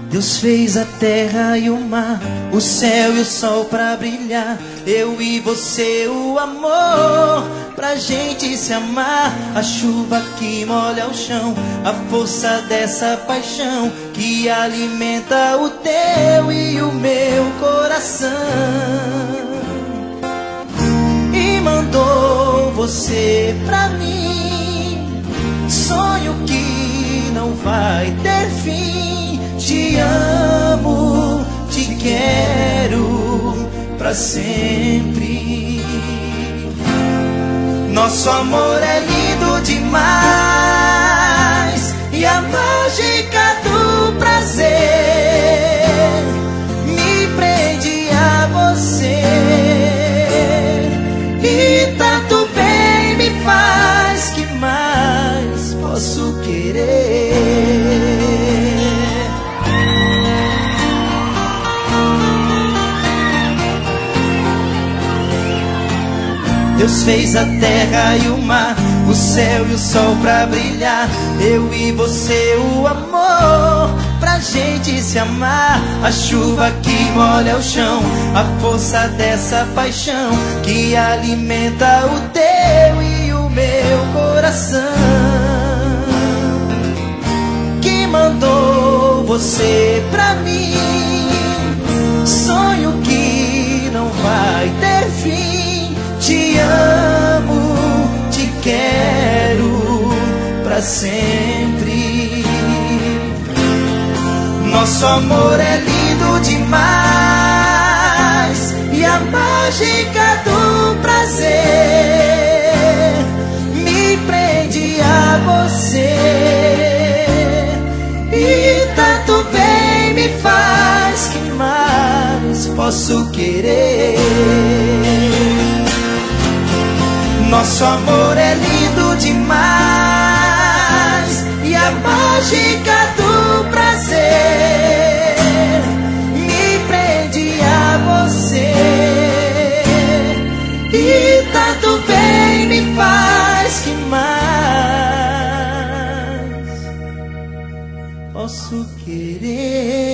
Deus fez a terra e o mar, o céu e o sol pra brilhar. Eu e você, o amor, pra gente se amar. A chuva que molha o chão, a força dessa paixão que alimenta o teu e o meu coração. E mandou você pra mim, sonho que não vai ter fim. Te amo, te quero pra sempre. Nosso amor é lindo demais, e a mágica do prazer me prende a você. E tanto bem me faz, que mais posso querer? Deus fez a terra e o mar, o céu e o sol pra brilhar. Eu e você, o amor, pra gente se amar. A chuva que molha o chão, a força dessa paixão que alimenta o teu e o meu coração. Que mandou você pra mim, sonho que não vai ter fim. Te amo, te quero pra sempre. Nosso amor é lindo demais, e a mágica do prazer me prende a você. E tanto bem me faz, que mais posso querer? Nosso amor é lindo demais, e a mágica do prazer me prende a você. E tanto bem me faz, que mais posso querer?